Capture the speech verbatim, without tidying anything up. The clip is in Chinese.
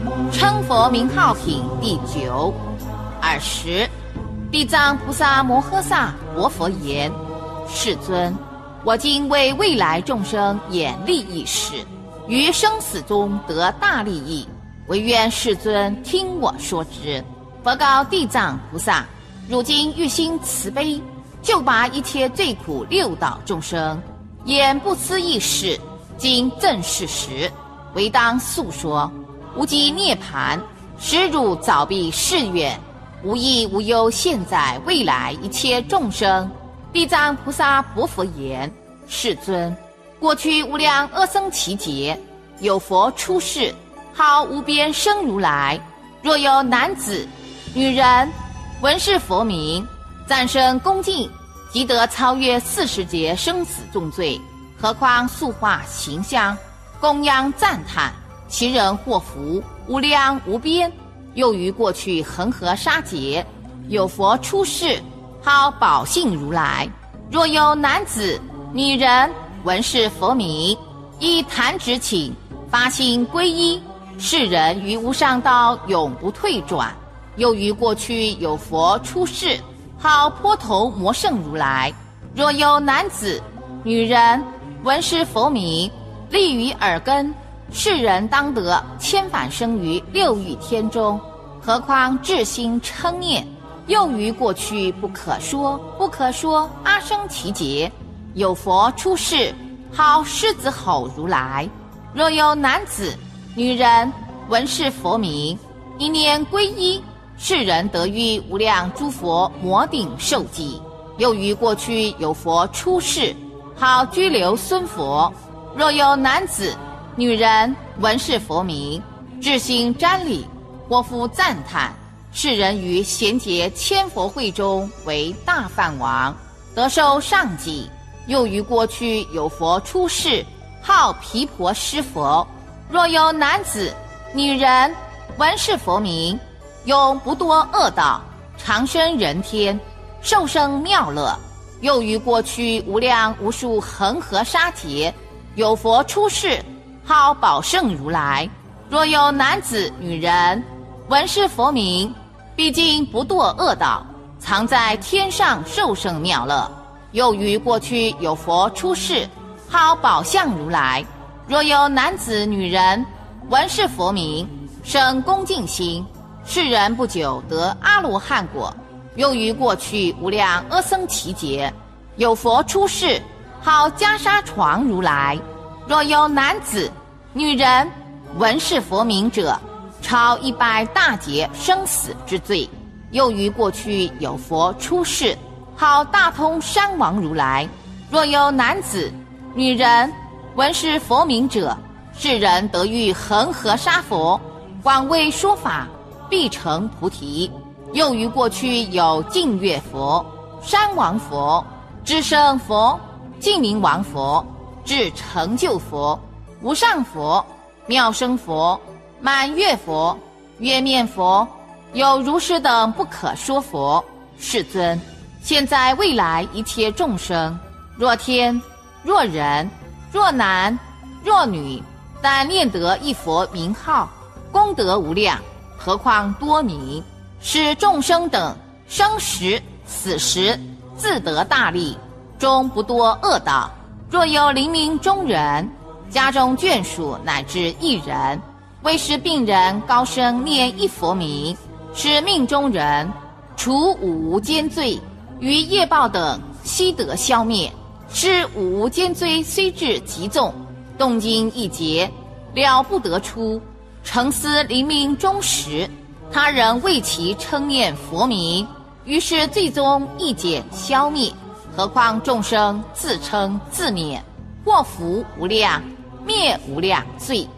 称佛名号品第九。二十，地藏菩萨摩诃萨活佛言：世尊，我今为未来众生演利益事，于生死中得大利益，唯愿世尊听我说之。佛告地藏菩萨：如今欲心慈悲，救拔一切罪苦六道众生，演不思议事，今正是时，唯当诉说。无极涅槃，使汝早毕誓愿，无益无忧现在未来一切众生。地藏菩萨薄佛言：世尊，过去无量阿僧祇劫，有佛出世，号无边生如来。若有男子女人闻是佛名，赞声恭敬，即得超越四十劫生死重罪。何况塑化形象，供养赞叹，其人祸福无量无边。又于过去恒河沙劫，有佛出世，号宝性如来。若有男子女人闻是佛名，依弹指请，发心皈依，是人于无上道永不退转。又于过去有佛出世，号坡头摩圣如来。若有男子女人闻是佛名，立于耳根，是人当得千返生于六欲天中。何况至心称念。又于过去不可说不可说阿僧祇劫，有佛出世，号狮子吼如来。若有男子女人闻是佛名，一念皈依，是人得遇无量诸佛摩顶受记。又于过去有佛出世，号居留孙佛。若有男子女人闻是佛名，至心瞻礼，或复赞叹，是人于贤劫千佛会中为大梵王，得受上记。又于过去有佛出世，号毗婆尸佛。若有男子女人闻是佛名，永不堕恶道，长生人天，受生妙乐。又于过去无量无数恒河沙劫，有佛出世，号宝胜如来。若有男子女人闻是佛名，毕竟不堕恶道，常在天上受生妙乐。又于过去有佛出世，号宝相如来。若有男子女人闻是佛名，生恭敬心，是人不久得阿罗汉果。又于过去无量阿僧祇劫，有佛出世，号袈裟床如来。若有男子女人闻是佛名者，超一百大劫生死之罪。又于过去有佛出世，号大通山王如来。若有男子女人闻是佛名者，是人得遇恒河沙佛，广为说法，必成菩提。又于过去有净月佛、山王佛、智胜佛、净明王佛、至成就佛、无上佛、妙生佛、满月佛、月面佛，有如是等不可说佛。世尊，现在未来一切众生，若天若人若男若女，但念得一佛名号，功德无量，何况多名，使众生等生时死时自得大利，终不堕恶道。若有临命中人，家中眷属乃至一人，为使病人高声念一佛名，使命中人除五无间罪，于业报等悉得消灭。是五无间罪虽至极重，动经一劫，了不得出。诚思临命终时，他人为其称念佛名，于是最终一减消灭。何况众生自称自念，祸福无量，灭无量罪。